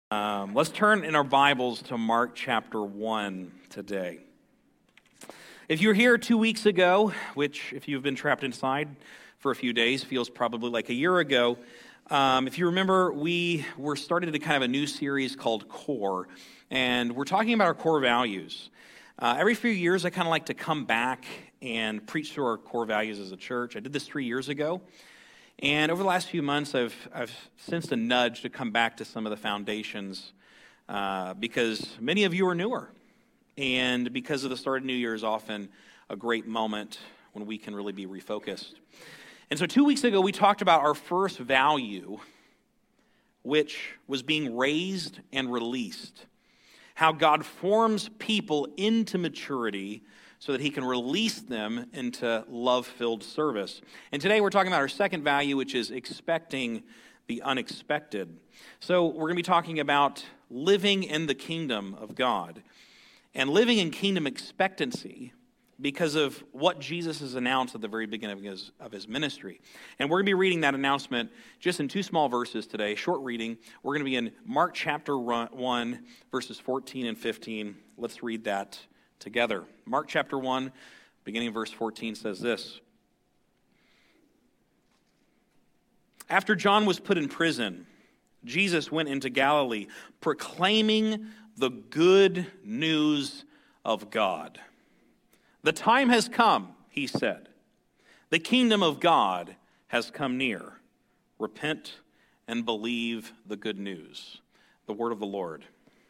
Let's turn in our Bibles to Mark chapter 1 today. If you were here 2 weeks ago, which if you've been trapped inside for a few days feels probably like a year ago, if you remember, we were starting to kind of a new series called Core, and we're talking about our core values. Every few years, I kind of like to come back and preach through our core values as a church. I did this 3 years ago. And over the last few months, I've sensed a nudge to come back to some of the foundations because many of you are newer. And because of the start of New Year is often a great moment when we can really be refocused. And so 2 weeks ago, we talked about our first value, which was being raised and released. How God forms people into maturity so that he can release them into love-filled service. And today we're talking about our second value, which is expecting the unexpected. So we're going to be talking about living in the kingdom of God and living in kingdom expectancy because of what Jesus has announced at the very beginning of his ministry. And we're going to be reading that announcement just in two small verses today, short reading. We're going to be in Mark chapter 1, verses 14 and 15. Let's read that together. Mark chapter 1, beginning of verse 14 says this. After John was put in prison, Jesus went into Galilee, proclaiming the good news of God. The time has come, he said. The kingdom of God has come near. Repent and believe the good news. The word of the Lord.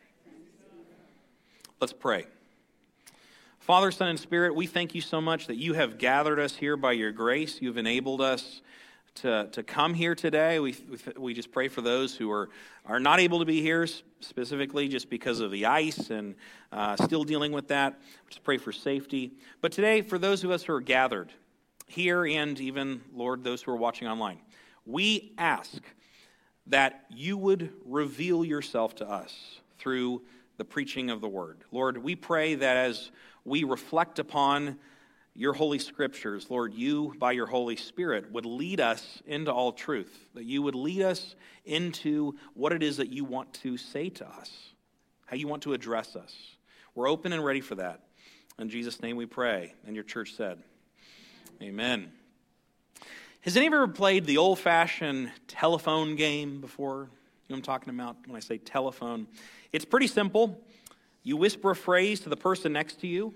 Let's pray. Father, Son, and Spirit, we thank you so much that you have gathered us here by your grace. You've enabled us to come here today. We just pray for those who are not able to be here, specifically just because of the ice and still dealing with that. We just pray for safety. But today, for those of us who are gathered here and even, Lord, those who are watching online, we ask that you would reveal yourself to us through the preaching of the word. Lord, we pray that as we reflect upon your holy scriptures, Lord, you, by your Holy Spirit, would lead us into all truth, that you would lead us into what it is that you want to say to us, how you want to address us. We're open and ready for that. In Jesus' name we pray, and your church said, amen. Has anyone ever played the old-fashioned telephone game before? You know what I'm talking about when I say telephone? It's pretty simple. You whisper a phrase to the person next to you,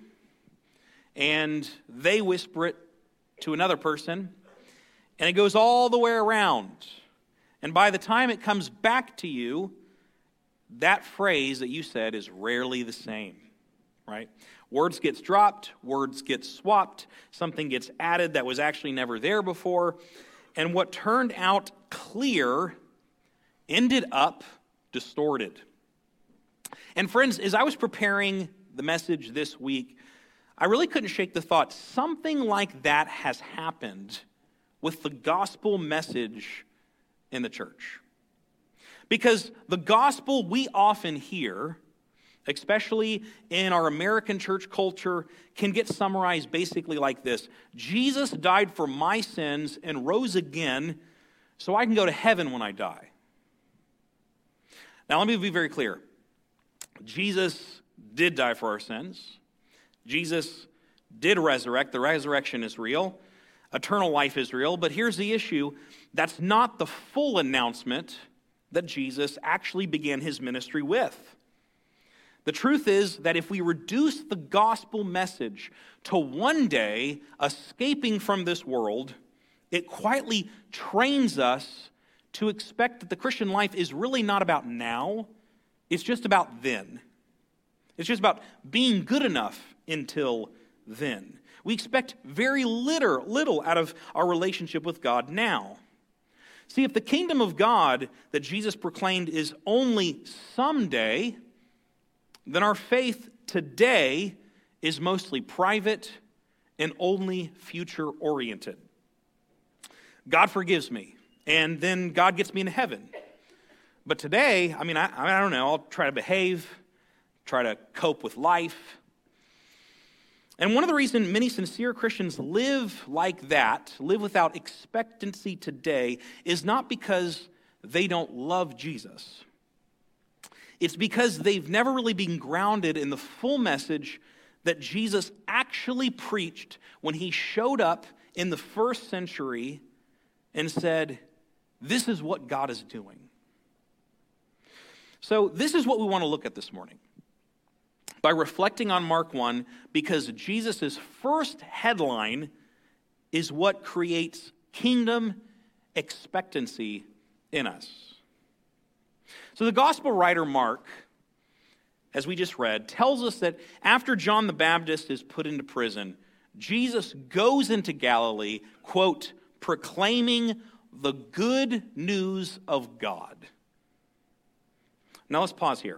and they whisper it to another person, and it goes all the way around. And by the time it comes back to you, that phrase that you said is rarely the same, right? Words get dropped, words get swapped, something gets added that was actually never there before, and what turned out clear ended up distorted. And friends, as I was preparing the message this week, I really couldn't shake the thought something like that has happened with the gospel message in the church. Because the gospel we often hear, especially in our American church culture, can get summarized basically like this. Jesus died for my sins and rose again so I can go to heaven when I die. Now let me be very clear. Jesus did die for our sins. Jesus did resurrect. The resurrection is real. Eternal life is real. But here's the issue. That's not the full announcement that Jesus actually began his ministry with. The truth is that if we reduce the gospel message to one day escaping from this world, it quietly trains us to expect that the Christian life is really not about now. It's just about then. It's just about being good enough until then. We expect very little out of our relationship with God now. See, if the kingdom of God that Jesus proclaimed is only someday, then our faith today is mostly private and only future-oriented. God forgives me, and then God gets me into heaven. But today, I don't know, I'll try to behave, try to cope with life. And one of the reasons many sincere Christians live like that, live without expectancy today, is not because they don't love Jesus. It's because they've never really been grounded in the full message that Jesus actually preached when he showed up in the first century and said, this is what God is doing. So this is what we want to look at this morning. By reflecting on Mark 1, because Jesus' first headline is what creates kingdom expectancy in us. So the gospel writer Mark, as we just read, tells us that after John the Baptist is put into prison, Jesus goes into Galilee, quote, proclaiming the good news of God. Now let's pause here.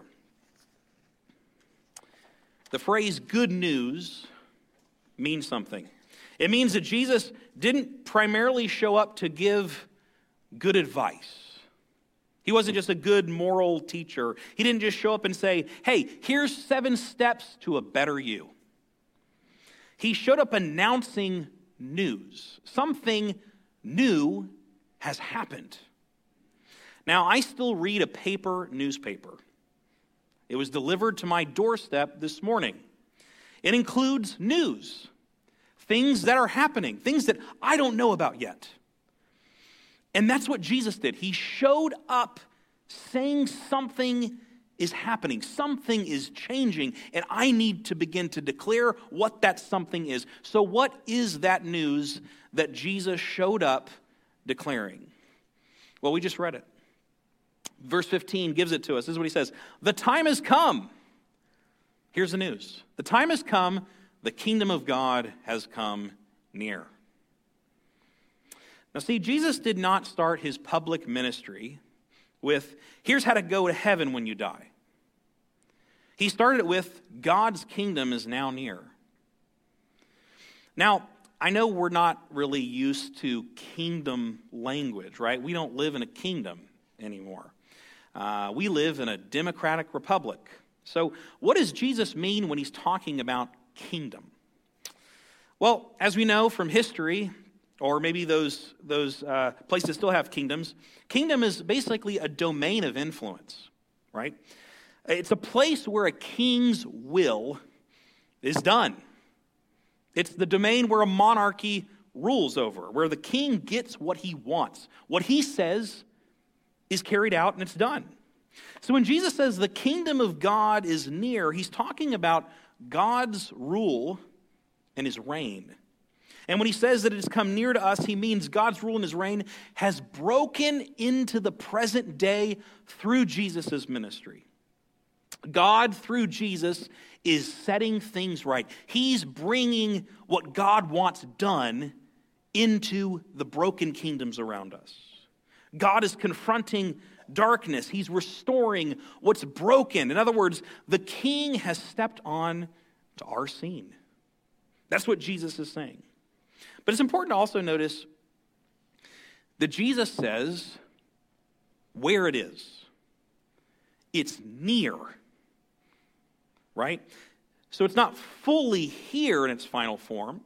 The phrase good news means something. It means that Jesus didn't primarily show up to give good advice. He wasn't just a good moral teacher. He didn't just show up and say, hey, here's 7 steps to a better you. He showed up announcing news. Something new has happened. Now, I still read a paper newspaper. It was delivered to my doorstep this morning. It includes news, things that are happening, things that I don't know about yet. And that's what Jesus did. He showed up saying something is happening, something is changing, and I need to begin to declare what that something is. So what is that news that Jesus showed up declaring? Well, we just read it. Verse 15 gives it to us. This is what he says. The time has come. Here's the news. The time has come. The kingdom of God has come near. Now see, Jesus did not start his public ministry with, here's how to go to heaven when you die. He started it with, God's kingdom is now near. Now, I know we're not really used to kingdom language, right? We don't live in a kingdom anymore. We live in a democratic republic. So what does Jesus mean when he's talking about kingdom? Well, as we know from history, or maybe those places still have kingdoms, kingdom is basically a domain of influence, right? It's a place where a king's will is done. It's the domain where a monarchy rules over, where the king gets what he wants. What he says is carried out and it's done. So when Jesus says the kingdom of God is near, he's talking about God's rule and his reign. And when he says that it has come near to us, he means God's rule and his reign has broken into the present day through Jesus' ministry. God, through Jesus, is setting things right. He's bringing what God wants done into the broken kingdoms around us. God is confronting darkness. He's restoring what's broken. In other words, the king has stepped on to our scene. That's what Jesus is saying. But it's important to also notice that Jesus says where it is. It's near, right? So it's not fully here in its final form,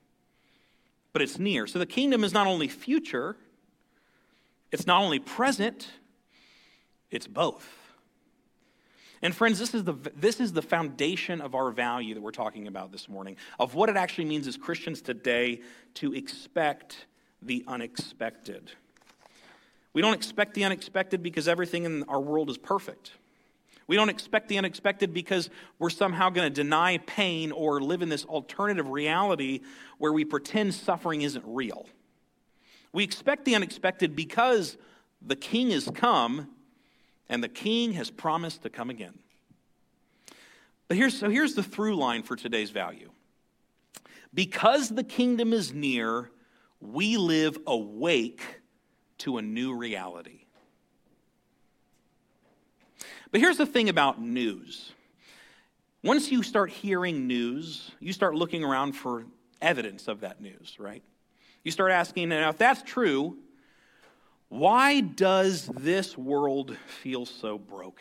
but it's near. So the kingdom is not only future, it's not only present, it's both. And friends, this is the foundation of our value that we're talking about this morning, of what it actually means as Christians today to expect the unexpected. We don't expect the unexpected because everything in our world is perfect. We don't expect the unexpected because we're somehow going to deny pain or live in this alternative reality where we pretend suffering isn't real. We expect the unexpected because the king has come and the king has promised to come again. But here's the through line for today's value. Because the kingdom is near, we live awake to a new reality. But here's the thing about news. Once you start hearing news, you start looking around for evidence of that news, right? You start asking, now if that's true, why does this world feel so broken?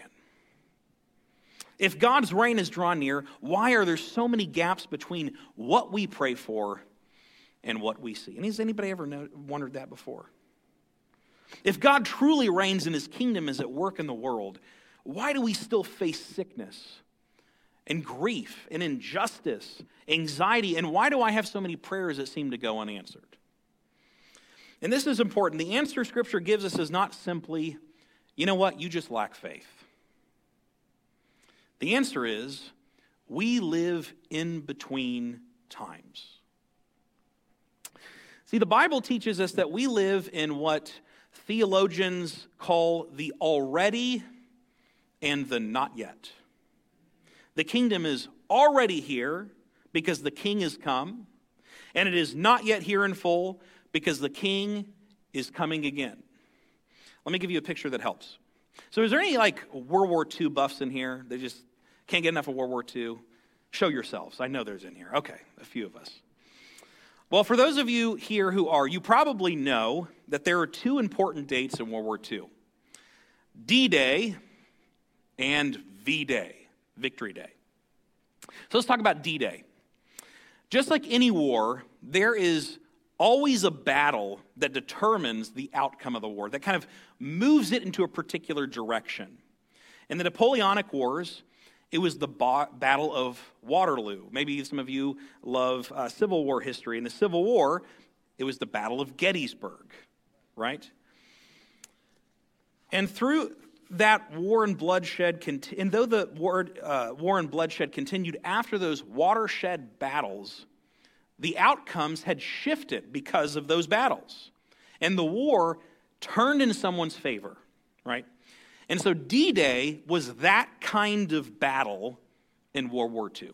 If God's reign is drawn near, why are there so many gaps between what we pray for and what we see? And has anybody ever wondered that before? If God truly reigns and his kingdom is at work in the world, why do we still face sickness and grief and injustice, anxiety, and why do I have so many prayers that seem to go unanswered? And this is important. The answer Scripture gives us is not simply, you know what, you just lack faith. The answer is, we live in between times. See, the Bible teaches us that we live in what theologians call the already and the not yet. The kingdom is already here because the king has come, and it is not yet here in full because the king is coming again. Let me give you a picture that helps. So is there any World War II buffs in here? They just can't get enough of World War II? Show yourselves. I know there's in here. Okay, a few of us. Well, for those of you here who are, you probably know that there are two important dates in World War II. D-Day and V-Day, Victory Day. So let's talk about D-Day. Just like any war, there is always a battle that determines the outcome of the war, that kind of moves it into a particular direction. In the Napoleonic Wars, it was the Battle of Waterloo. Maybe some of you love Civil War history. In the Civil War, it was the Battle of Gettysburg, right? And through that war and bloodshed, and though the war and bloodshed continued after those watershed battles, the outcomes had shifted because of those battles. And the war turned in someone's favor, right? And so D-Day was that kind of battle in World War II.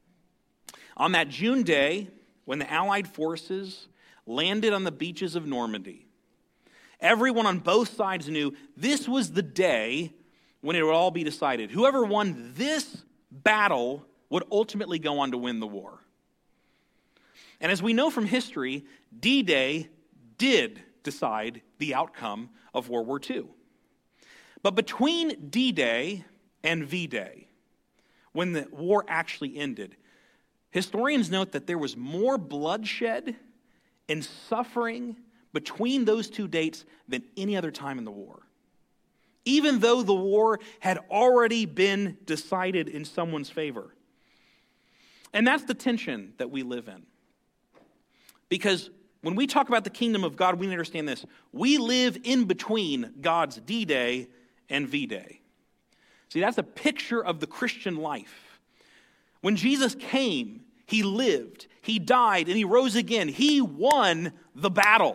On that June day, when the Allied forces landed on the beaches of Normandy, everyone on both sides knew this was the day when it would all be decided. Whoever won this battle would ultimately go on to win the war. And as we know from history, D-Day did decide the outcome of World War II. But between D-Day and V-Day, when the war actually ended, historians note that there was more bloodshed and suffering between those two dates than any other time in the war. Even though the war had already been decided in someone's favor. And that's the tension that we live in. Because when we talk about the kingdom of God, we understand this. We live in between God's D-Day and V-Day. See, that's a picture of the Christian life. When Jesus came, he lived, he died, and he rose again. He won the battle.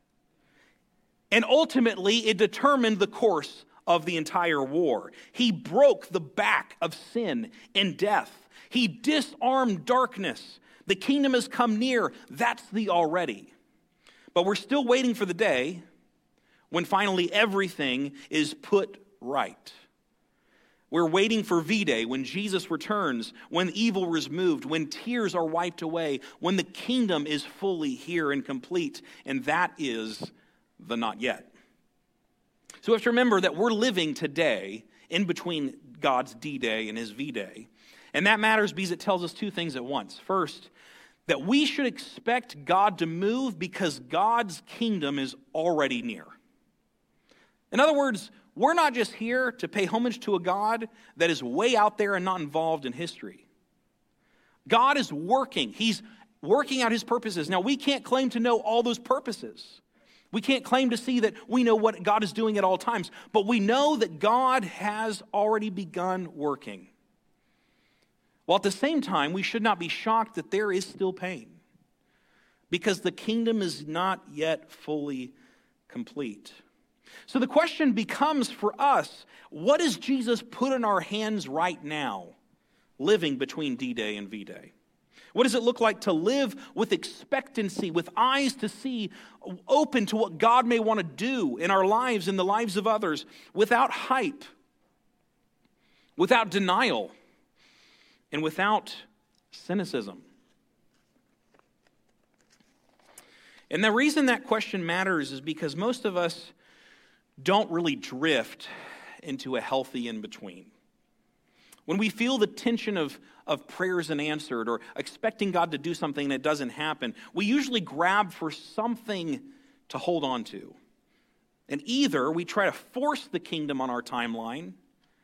And ultimately, it determined the course of the entire war. He broke the back of sin and death. He disarmed darkness. The kingdom has come near. That's the already. But we're still waiting for the day when finally everything is put right. We're waiting for V-Day, when Jesus returns, when evil is removed, when tears are wiped away, when the kingdom is fully here and complete. And that is the not yet. So we have to remember that we're living today in between God's D-Day and his V-Day. And that matters because it tells us two things at once. First, that we should expect God to move because God's kingdom is already near. In other words, we're not just here to pay homage to a God that is way out there and not involved in history. God is working. He's working out his purposes. Now, we can't claim to know all those purposes. We can't claim to see that we know what God is doing at all times. But we know that God has already begun working. While at the same time, we should not be shocked that there is still pain. Because the kingdom is not yet fully complete. So the question becomes for us, what does Jesus put in our hands right now, living between D-Day and V-Day? What does it look like to live with expectancy, with eyes to see, open to what God may want to do in our lives, in the lives of others, without hype, without denial, and without cynicism? And the reason that question matters is because most of us don't really drift into a healthy in-between. When we feel the tension of prayers unanswered or expecting God to do something that doesn't happen, we usually grab for something to hold on to. And either we try to force the kingdom on our timeline,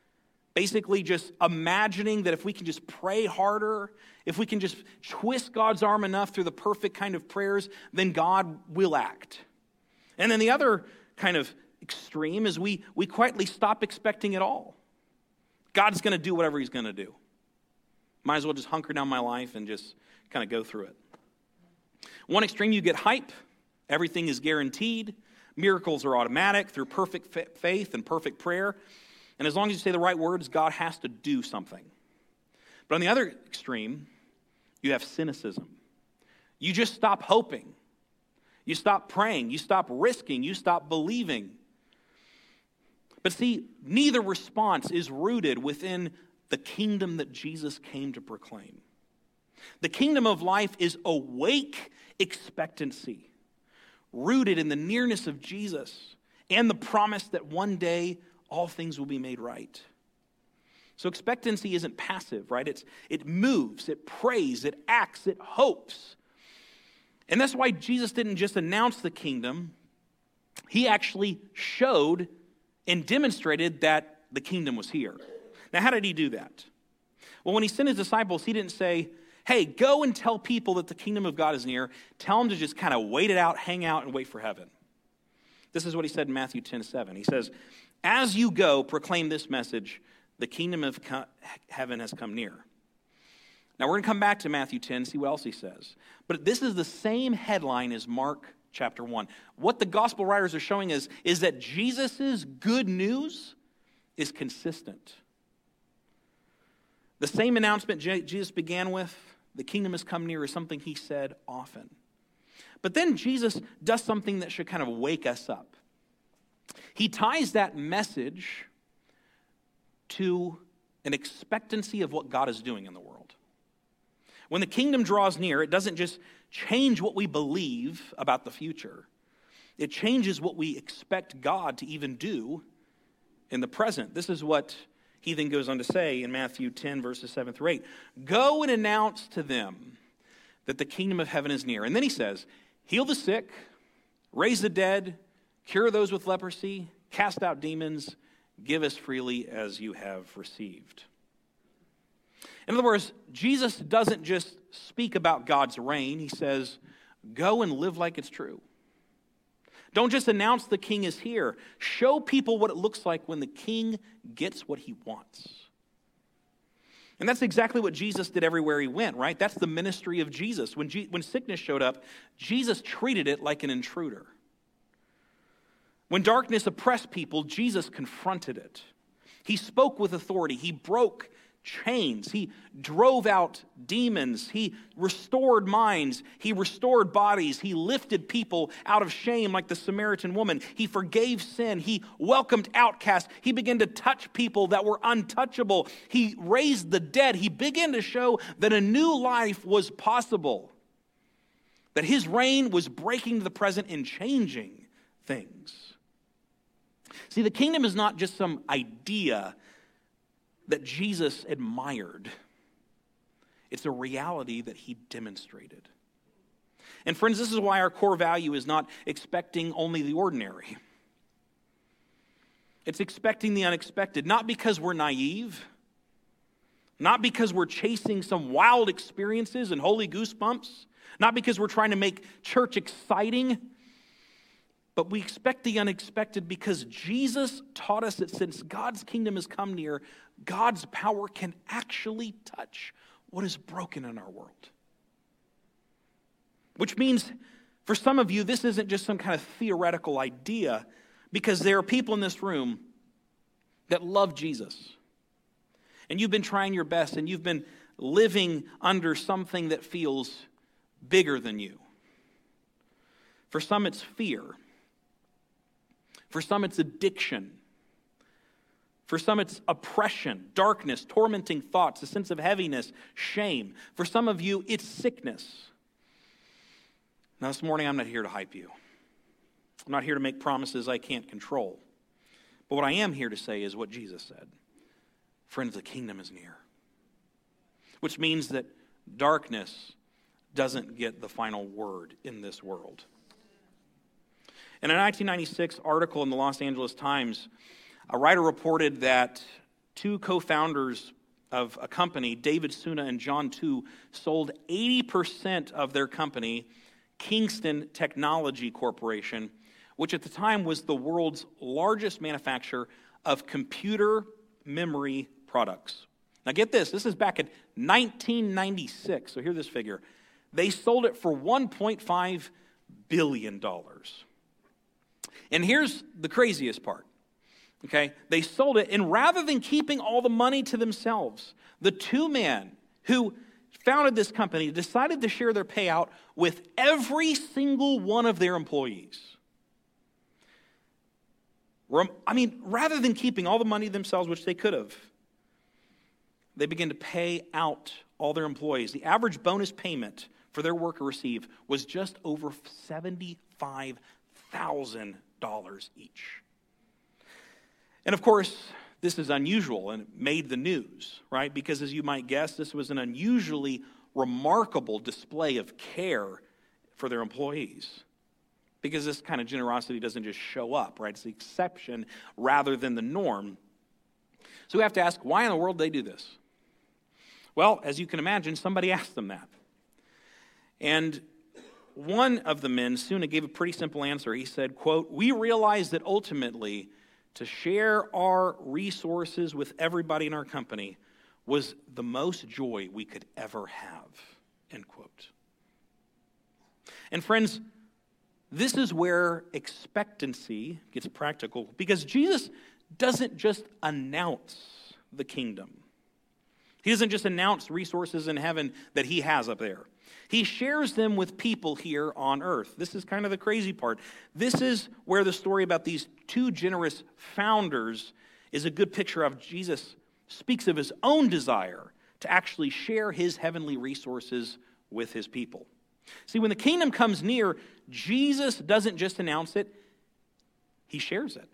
Basically just imagining that if we can just pray harder, if we can just twist God's arm enough through the perfect kind of prayers, then God will act. And then the other kind of extreme is we quietly stop expecting it all. God's going to do whatever he's going to do. Might as well just hunker down my life and just kind of go through it. One extreme, you get hype. Everything is guaranteed. Miracles are automatic through perfect faith and perfect prayer. And as long as you say the right words, God has to do something. But on the other extreme, you have cynicism. You just stop hoping. You stop praying. You stop risking. You stop believing. But see, neither response is rooted within the kingdom that Jesus came to proclaim. The kingdom of life is awake expectancy, rooted in the nearness of Jesus and the promise that one day all things will be made right. So expectancy isn't passive, right? It moves, it prays, it acts, it hopes. And that's why Jesus didn't just announce the kingdom. He actually showed and demonstrated that the kingdom was here. Now, how did he do that? Well, when he sent his disciples, he didn't say, hey, go and tell people that the kingdom of God is near. Tell them to just kind of wait it out, hang out, and wait for heaven. This is what he said in Matthew 10:7. He says, as you go, proclaim this message, the kingdom of heaven has come near. Now, we're going to come back to Matthew 10, see what else he says. But this is the same headline as Mark chapter 1. What the gospel writers are showing is that Jesus' good news is consistent. The same announcement Jesus began with, the kingdom has come near, is something he said often. But then Jesus does something that should kind of wake us up. He ties that message to an expectancy of what God is doing in the world. When the kingdom draws near, it doesn't just change what we believe about the future. It changes what we expect God to even do in the present. This is what he then goes on to say in Matthew 10, verses 7 through 8. Go and announce to them that the kingdom of heaven is near. And then he says, heal the sick, raise the dead, cure those with leprosy, cast out demons, give as freely as you have received. In other words, Jesus doesn't just speak about God's reign. He says, go and live like it's true. Don't just announce the king is here. Show people what it looks like when the king gets what he wants. And that's exactly what Jesus did everywhere he went, right? That's the ministry of Jesus. When sickness showed up, Jesus treated it like an intruder. When darkness oppressed people, Jesus confronted it. He spoke with authority. He broke chains. He drove out demons. He restored minds. He restored bodies. He lifted people out of shame like the Samaritan woman. He forgave sin. He welcomed outcasts. He began to touch people that were untouchable. He raised the dead. He began to show that a new life was possible, that his reign was breaking the present and changing things. See, the kingdom is not just some idea that Jesus admired. It's a reality that he demonstrated. And friends, this is why our core value is not expecting only the ordinary. It's expecting the unexpected, not because we're naive, not because we're chasing some wild experiences and holy goosebumps, not because we're trying to make church exciting, but we expect the unexpected because Jesus taught us that since God's kingdom has come near, God's power can actually touch what is broken in our world. Which means, for some of you, this isn't just some kind of theoretical idea, because there are people in this room that love Jesus. And you've been trying your best, and you've been living under something that feels bigger than you. For some, it's fear. For some, it's addiction. For some, it's oppression, darkness, tormenting thoughts, a sense of heaviness, shame. For some of you, it's sickness. Now, this morning, I'm not here to hype you. I'm not here to make promises I can't control. But what I am here to say is what Jesus said. Friends, the kingdom is near. Which means that darkness doesn't get the final word in this world. In a 1996 article in the Los Angeles Times, a writer reported that two co-founders of a company, David Suna and John Tu, sold 80% of their company, Kingston Technology Corporation, which at the time was the world's largest manufacturer of computer memory products. Now get this is back in 1996, so hear this figure. They sold it for $1.5 billion. And here's the craziest part. Okay, they sold it, and rather than keeping all the money to themselves, the two men who founded this company decided to share their payout with every single one of their employees. Rather than keeping all the money themselves, which they could have, they began to pay out all their employees. The average bonus payment for their worker receive was just over $75,000 each. And of course, this is unusual and it made the news, right? Because as you might guess, this was an unusually remarkable display of care for their employees. Because this kind of generosity doesn't just show up, right? It's the exception rather than the norm. So we have to ask, why in the world did they do this? Well, as you can imagine, somebody asked them that. And one of the men, Suna, gave a pretty simple answer. He said, quote, "We realize that ultimately to share our resources with everybody in our company was the most joy we could ever have," end quote. And friends, this is where expectancy gets practical, because Jesus doesn't just announce the kingdom. He doesn't just announce resources in heaven that he has up there. He shares them with people here on earth. This is kind of the crazy part. This is where the story about these two generous founders is a good picture of Jesus speaks of his own desire to actually share his heavenly resources with his people. See, when the kingdom comes near, Jesus doesn't just announce it, he shares it.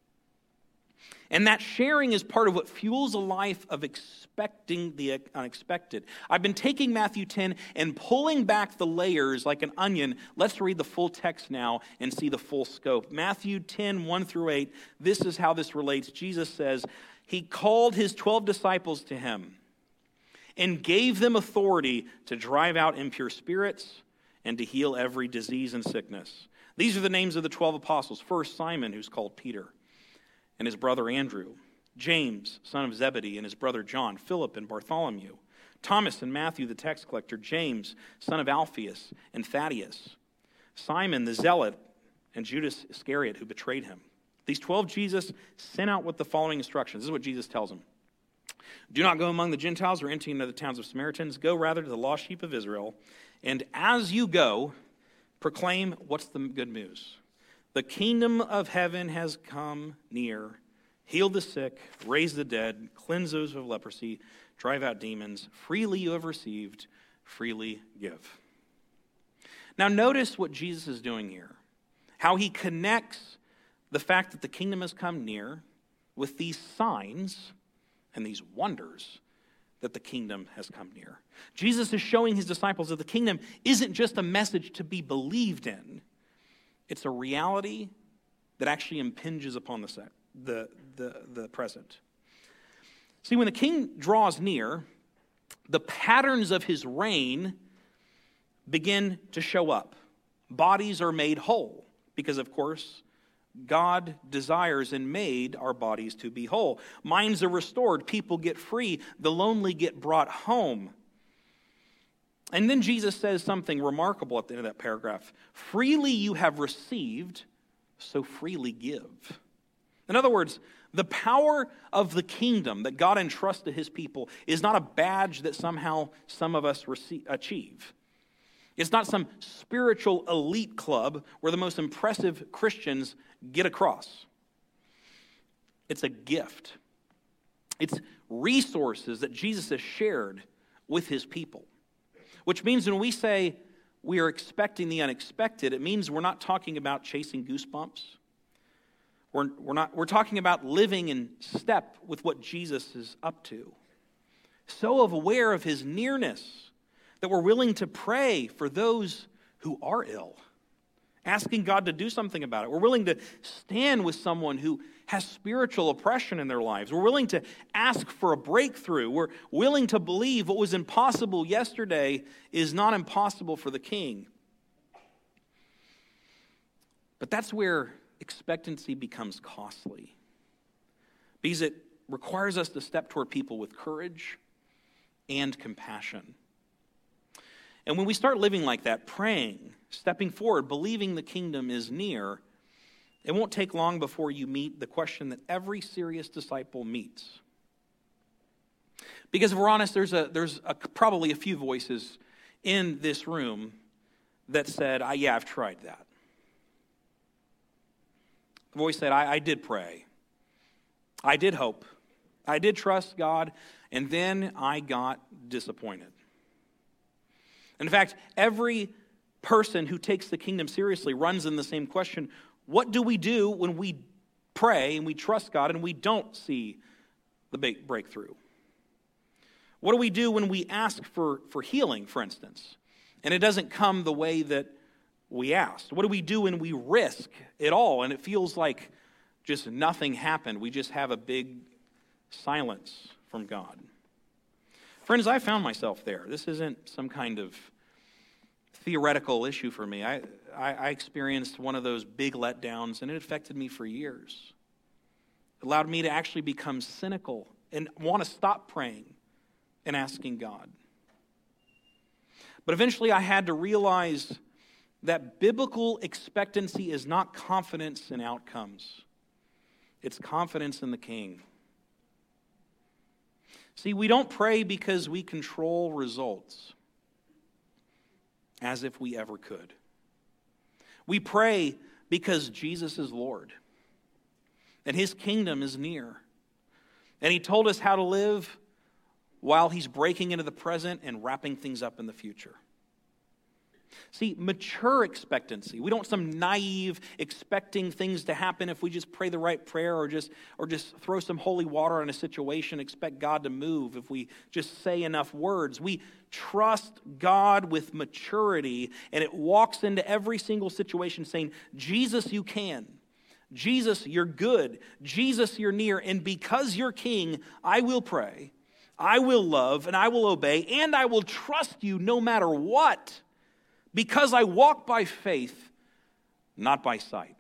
And that sharing is part of what fuels a life of expecting the unexpected. I've been taking Matthew 10 and pulling back the layers like an onion. Let's read the full text now and see the full scope. Matthew 10, 1 through 8, this is how this relates. Jesus says, he called his 12 disciples to him and gave them authority to drive out impure spirits and to heal every disease and sickness. These are the names of the 12 apostles. First, Simon, who's called Peter, and his brother Andrew, James, son of Zebedee, and his brother John, Philip and Bartholomew, Thomas and Matthew the tax collector, James, son of Alphaeus and Thaddeus, Simon the zealot, and Judas Iscariot, who betrayed him. These 12 Jesus sent out with the following instructions. This is what Jesus tells them. Do not go among the Gentiles or enter into the towns of Samaritans. Go rather to the lost sheep of Israel. And as you go, proclaim, what's the good news? The kingdom of heaven has come near. Heal the sick, raise the dead, cleanse those of leprosy, drive out demons. Freely you have received, freely give. Now notice what Jesus is doing here. How he connects the fact that the kingdom has come near with these signs and these wonders that the kingdom has come near. Jesus is showing his disciples that the kingdom isn't just a message to be believed in. It's a reality that actually impinges upon the present. See, when the king draws near, the patterns of his reign begin to show up. Bodies are made whole because, of course, God desires and made our bodies to be whole. Minds are restored. People get free. The lonely get brought home. And then Jesus says something remarkable at the end of that paragraph. Freely you have received, so freely give. In other words, the power of the kingdom that God entrusts to his people is not a badge that somehow some of us achieve. It's not some spiritual elite club where the most impressive Christians get across. It's a gift. It's resources that Jesus has shared with his people. Which means when we say we are expecting the unexpected, it means we're not talking about chasing goosebumps. We're talking about living in step with what Jesus is up to. So aware of his nearness that we're willing to pray for those who are ill asking God to do something about it. We're willing to stand with someone who has spiritual oppression in their lives. We're willing to ask for a breakthrough. We're willing to believe what was impossible yesterday is not impossible for the King. But that's where expectancy becomes costly, because it requires us to step toward people with courage and compassion. And when we start living like that, praying, stepping forward, believing the kingdom is near, it won't take long before you meet the question that every serious disciple meets. Because if we're honest, there's probably a few voices in this room that said, yeah, I've tried that. The voice said, I did pray. I did hope. I did trust God, and then I got disappointed. In fact, every person who takes the kingdom seriously runs in the same question. What do we do when we pray and we trust God and we don't see the big breakthrough? What do we do when we ask for healing, for instance, and it doesn't come the way that we asked? What do we do when we risk it all and it feels like just nothing happened? We just have a big silence from God. Friends, I found myself there. This isn't some kind of theoretical issue for me. I experienced one of those big letdowns, and it affected me for years. It allowed me to actually become cynical and want to stop praying and asking God. But eventually I had to realize that biblical expectancy is not confidence in outcomes. It's confidence in the King. See, we don't pray because we control results, as if we ever could. We pray because Jesus is Lord, and his kingdom is near. And he told us how to live while he's breaking into the present and wrapping things up in the future. See, mature expectancy. We don't want some naive expecting things to happen if we just pray the right prayer or just throw some holy water on a situation, expect God to move if we just say enough words. We trust God with maturity, and it walks into every single situation saying, Jesus, you can. Jesus, you're good. Jesus, you're near. And because you're King, I will pray, I will love, and I will obey, and I will trust you no matter what. Because I walk by faith, not by sight.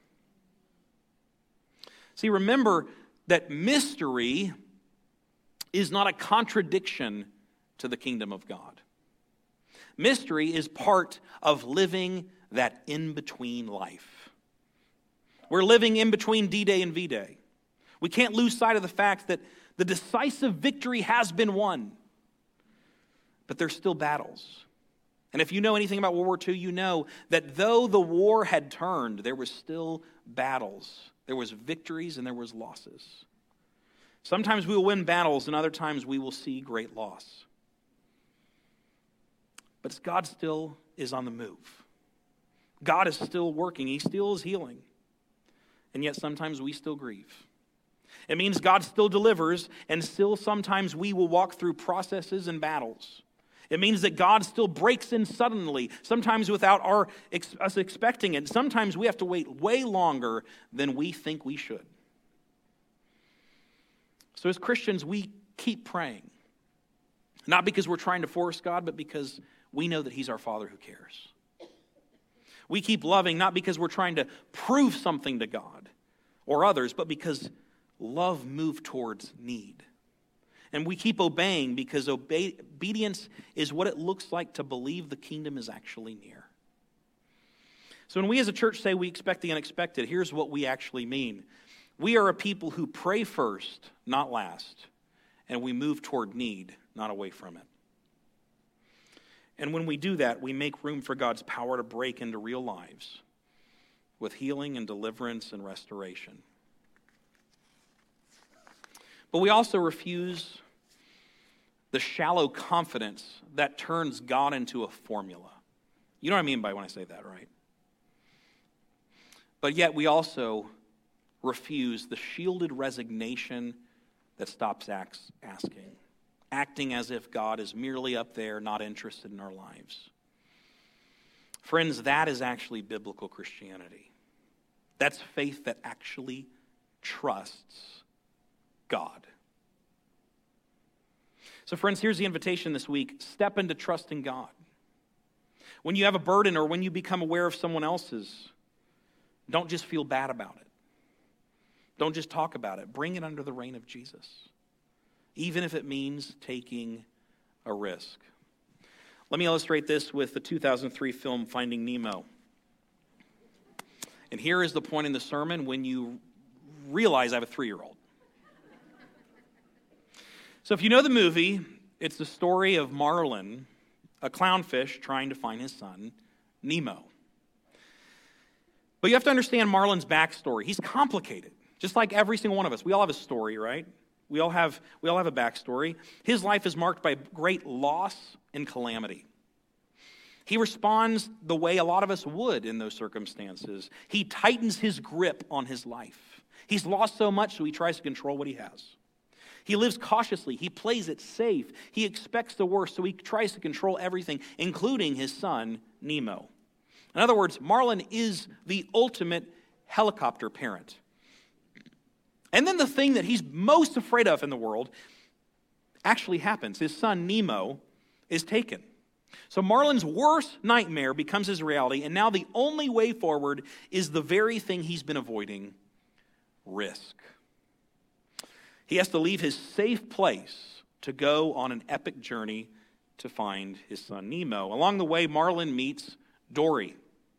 See, remember that mystery is not a contradiction to the kingdom of God. Mystery is part of living that in-between life. We're living in between D-Day and V-Day. We can't lose sight of the fact that the decisive victory has been won, but there's still battles. And if you know anything about World War II, you know that though the war had turned, there were still battles. There was victories and there was losses. Sometimes we will win battles and other times we will see great loss. But God still is on the move. God is still working. He still is healing. And yet sometimes we still grieve. It means God still delivers, and still sometimes we will walk through processes and battles. It means that God still breaks in suddenly, sometimes without us expecting it. Sometimes we have to wait way longer than we think we should. So as Christians, we keep praying. Not because we're trying to force God, but because we know that he's our Father who cares. We keep loving, not because we're trying to prove something to God or others, but because love moves towards need. And we keep obeying because obedience is what it looks like to believe the kingdom is actually near. So when we as a church say we expect the unexpected, here's what we actually mean. We are a people who pray first, not last, and we move toward need, not away from it. And when we do that, we make room for God's power to break into real lives with healing and deliverance and restoration. But we also refuse the shallow confidence that turns God into a formula. You know what I mean by when I say that, right? But yet we also refuse the shielded resignation that stops asking, acting as if God is merely up there, not interested in our lives. Friends, that is actually biblical Christianity. That's faith that actually trusts God. So friends, here's the invitation this week. Step into trusting God. When you have a burden or when you become aware of someone else's, don't just feel bad about it. Don't just talk about it. Bring it under the reign of Jesus, even if it means taking a risk. Let me illustrate this with the 2003 film Finding Nemo. And here is the point in the sermon when you realize I have a 3-year-old. So if you know the movie, it's the story of Marlin, a clownfish, trying to find his son, Nemo. But you have to understand Marlin's backstory. He's complicated, just like every single one of us. We all have a story, right? We all have a backstory. His life is marked by great loss and calamity. He responds the way a lot of us would in those circumstances. He tightens his grip on his life. He's lost so much, so he tries to control what he has. He lives cautiously. He plays it safe. He expects the worst, so he tries to control everything, including his son, Nemo. In other words, Marlin is the ultimate helicopter parent. And then the thing that he's most afraid of in the world actually happens. His son, Nemo, is taken. So Marlin's worst nightmare becomes his reality, and now the only way forward is the very thing he's been avoiding: risk. He has to leave his safe place to go on an epic journey to find his son Nemo. Along the way, Marlin meets Dory.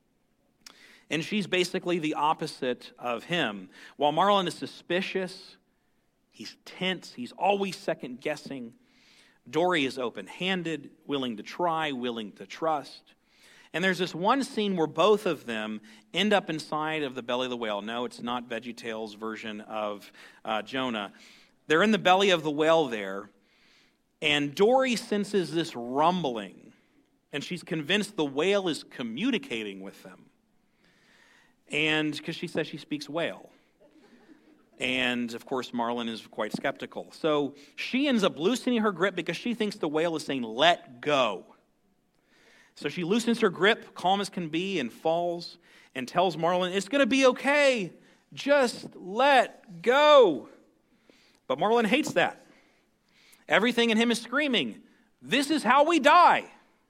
And she's basically the opposite of him. While Marlin is suspicious, he's tense, he's always second-guessing. Dory is open-handed, willing to try, willing to trust. And there's this one scene where both of them end up inside of the belly of the whale. No, it's not VeggieTales' version of Jonah. They're in the belly of the whale there, and Dory senses this rumbling, and she's convinced the whale is communicating with them. And because she says she speaks whale. And, of course, Marlin is quite skeptical. So she ends up loosening her grip because she thinks the whale is saying, "Let go." So she loosens her grip, calm as can be, and falls and tells Marlin, "It's going to be okay. Just let go." But Marlin hates that. Everything in him is screaming, "This is how we die."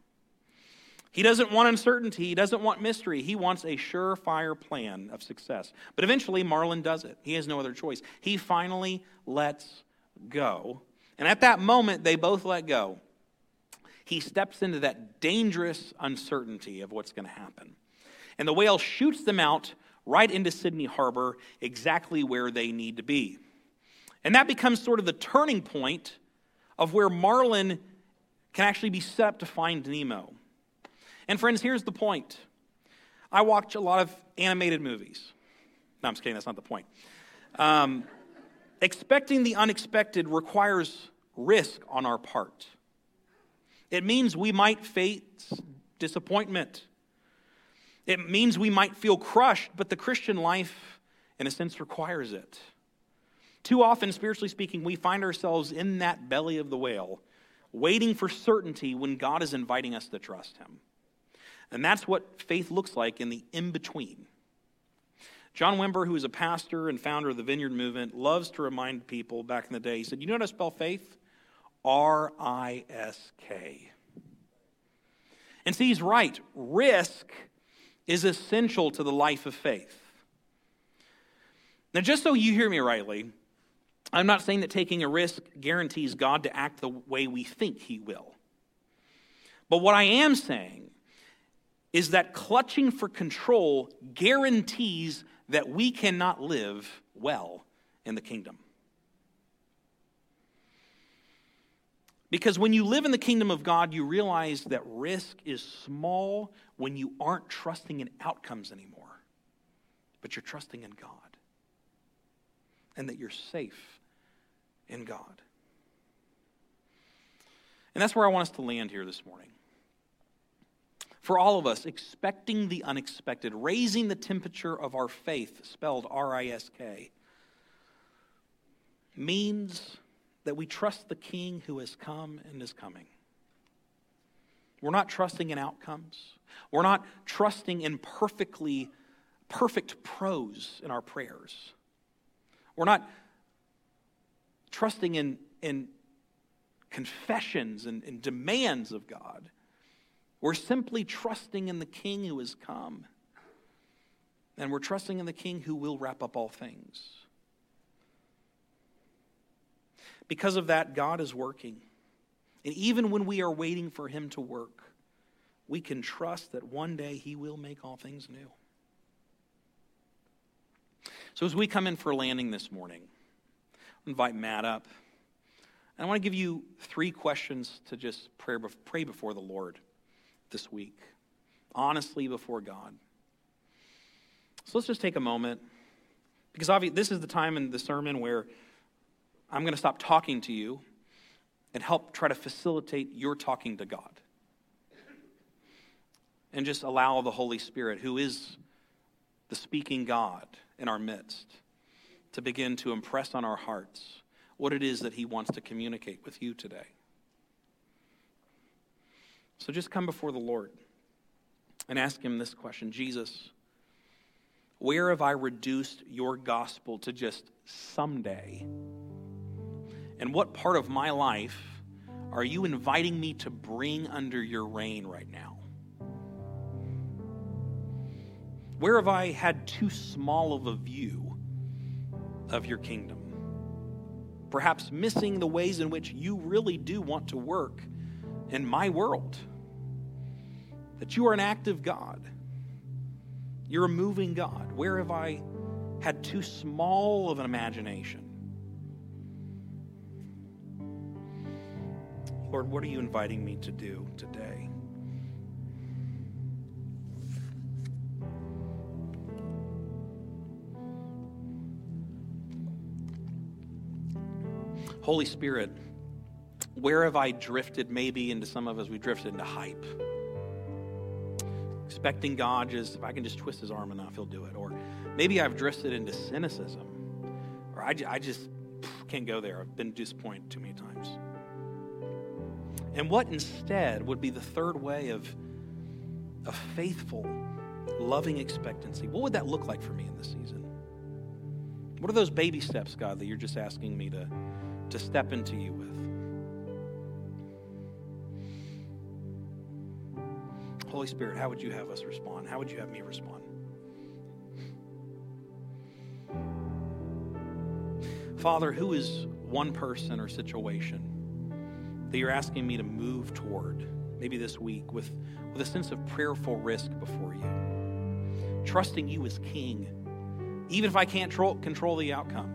He doesn't want uncertainty. He doesn't want mystery. He wants a surefire plan of success. But eventually, Marlin does it. He has no other choice. He finally lets go. And at that moment, they both let go. He steps into that dangerous uncertainty of what's going to happen. And the whale shoots them out right into Sydney Harbor, exactly where they need to be. And that becomes sort of the turning point of where Marlin can actually be set up to find Nemo. And friends, here's the point. I watch a lot of animated movies. No, I'm just kidding. That's not the point. Expecting the unexpected requires risk on our part. It means we might face disappointment. It means we might feel crushed, but the Christian life, in a sense, requires it. Too often, spiritually speaking, we find ourselves in that belly of the whale, waiting for certainty when God is inviting us to trust him. And that's what faith looks like in the in-between. John Wimber, who is a pastor and founder of the Vineyard Movement, loves to remind people back in the day, he said, "You know how to spell faith? R-I-S-K. And see, he's right. Risk is essential to the life of faith. Now, just so you hear me rightly, I'm not saying that taking a risk guarantees God to act the way we think he will. But what I am saying is that clutching for control guarantees that we cannot live well in the kingdom. Because when you live in the kingdom of God, you realize that risk is small when you aren't trusting in outcomes anymore, but you're trusting in God, and that you're safe in God. And that's where I want us to land here this morning. For all of us, expecting the unexpected, raising the temperature of our faith, spelled R-I-S-K, means that we trust the King who has come and is coming. We're not trusting in outcomes. We're not trusting in perfect prose in our prayers. We're not trusting in confessions and demands of God. We're simply trusting in the King who has come. And we're trusting in the King who will wrap up all things. Because of that, God is working. And even when we are waiting for him to work, we can trust that one day he will make all things new. So as we come in for landing this morning, I'll invite Matt up. And I want to give you 3 questions to just pray before the Lord this week, honestly before God. So let's just take a moment, because obviously this is the time in the sermon where I'm going to stop talking to you and help try to facilitate your talking to God. And just allow the Holy Spirit, who is the speaking God in our midst, to begin to impress on our hearts what it is that he wants to communicate with you today. So just come before the Lord and ask him this question: Jesus, where have I reduced your gospel to just someday? And what part of my life are you inviting me to bring under your reign right now? Where have I had too small of a view of your kingdom? Perhaps missing the ways in which you really do want to work in my world. That you are an active God. You're a moving God. Where have I had too small of an imagination? Lord, what are you inviting me to do today? Holy Spirit, where have I drifted? Maybe into some of us, we drifted into hype. Expecting God, just if I can just twist his arm enough, he'll do it. Or maybe I've drifted into cynicism. Or I just can't go there. I've been disappointed too many times. And what instead would be the third way of a faithful, loving expectancy? What would that look like for me in this season? What are those baby steps, God, that you're just asking me to step into you with? Holy Spirit, how would you have us respond? How would you have me respond? Father, who is one person or situation that you're asking me to move toward, maybe this week, with a sense of prayerful risk before you, trusting you as King, even if I can't control the outcome?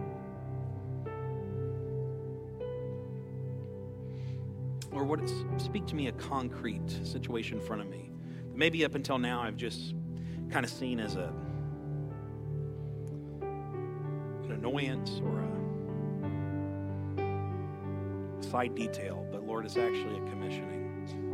Or speak to me a concrete situation in front of me. Maybe up until now I've just kind of seen as an annoyance or a side detail, but Lord, it's actually a commissioning.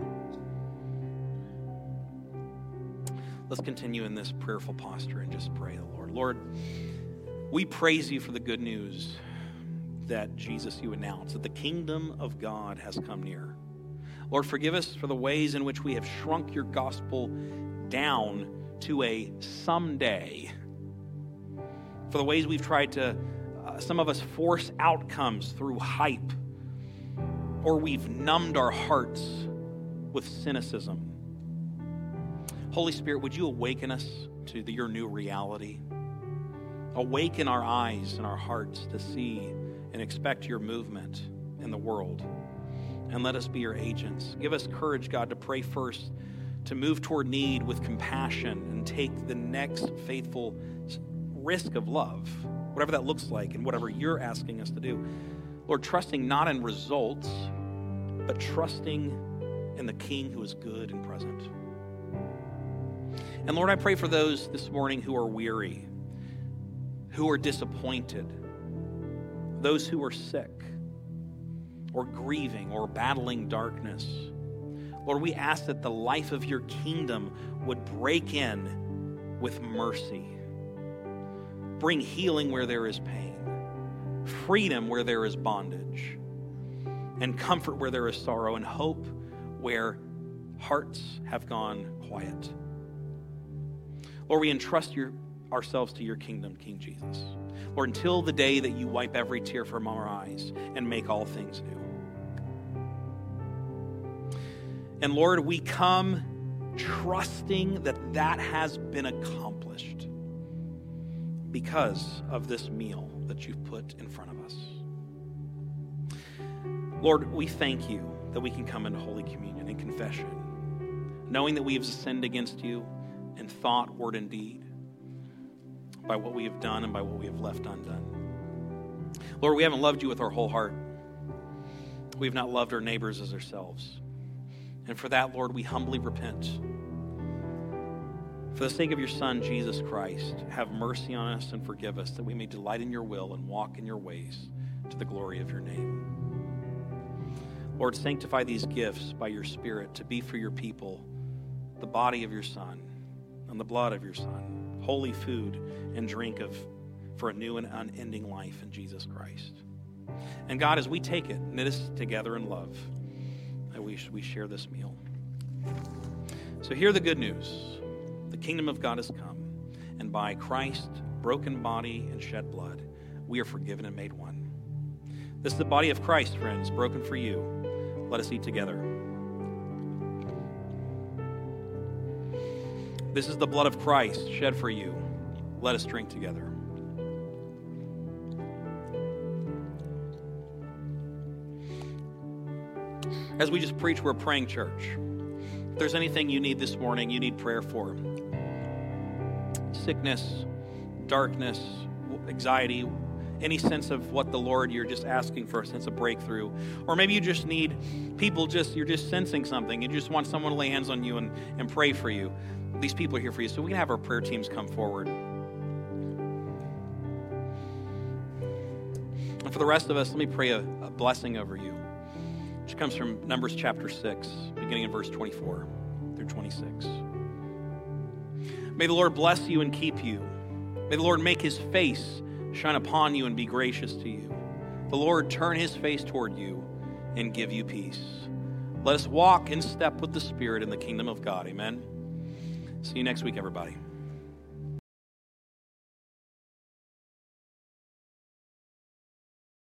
Let's continue in this prayerful posture and just pray the Lord. Lord, we praise you for the good news that, Jesus, you announced, that the kingdom of God has come near. Lord, forgive us for the ways in which we have shrunk your gospel down to a someday. For the ways we've tried to, some of us, force outcomes through hype. Or we've numbed our hearts with cynicism. Holy Spirit, would you awaken us to your new reality? Awaken our eyes and our hearts to see and expect your movement in the world. And let us be your agents. Give us courage, God, to pray first, to move toward need with compassion and take the next faithful risk of love, whatever that looks like and whatever you're asking us to do. Lord, trusting not in results, but trusting in the King who is good and present. And Lord, I pray for those this morning who are weary, who are disappointed, those who are sick, or grieving, or battling darkness. Lord, we ask that the life of your kingdom would break in with mercy. Bring healing where there is pain, freedom where there is bondage, and comfort where there is sorrow, and hope where hearts have gone quiet. Lord, we entrust ourselves to your kingdom, King Jesus. Lord, until the day that you wipe every tear from our eyes and make all things new. And Lord, we come trusting that that has been accomplished because of this meal that you've put in front of us. Lord, we thank you that we can come into Holy Communion and confession, knowing that we have sinned against you in thought, word, and deed, by what we have done and by what we have left undone. Lord, we haven't loved you with our whole heart. We have not loved our neighbors as ourselves. And for that, Lord, we humbly repent. For the sake of your Son, Jesus Christ, have mercy on us and forgive us, that we may delight in your will and walk in your ways to the glory of your name. Lord, sanctify these gifts by your Spirit to be for your people the body of your Son and the blood of your Son, holy food and drink for a new and unending life in Jesus Christ. And God, as we take it, knit us together in love, that we share this meal. So hear the good news. The kingdom of God has come, and by Christ's broken body and shed blood, we are forgiven and made one. This is the body of Christ, friends, broken for you. Let us eat together. This is the blood of Christ shed for you. Let us drink together. As we just preach, we're a praying church. If there's anything you need this morning, you need prayer for, sickness, darkness, anxiety, any sense of what the Lord, you're just asking for a sense of breakthrough. Or maybe you just need people, you're just sensing something. You just want someone to lay hands on you and pray for you. These people are here for you. So we can have our prayer teams come forward. And for the rest of us, let me pray a blessing over you, which comes from Numbers chapter 6, beginning in verse 24 through 26. May the Lord bless you and keep you. May the Lord make his face shine upon you and be gracious to you. The Lord turn his face toward you and give you peace. Let us walk in step with the Spirit in the kingdom of God. Amen. See you next week, everybody.